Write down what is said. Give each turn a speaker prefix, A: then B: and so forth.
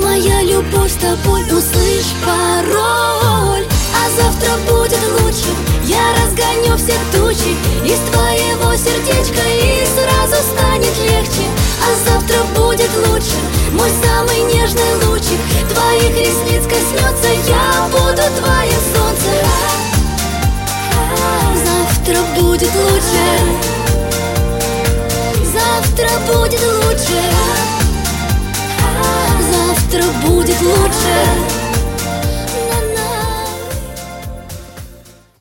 A: моя любовь с тобой, услышь пароль. А завтра будет лучше, я разгоню все тучи из твоего сердечка, и сразу станет легче. А завтра будет лучше, мой самый нежный лучик твоих ресниц коснется, я буду твоим солнцем. Завтра будет лучше, завтра будет лучше, завтра будет лучше.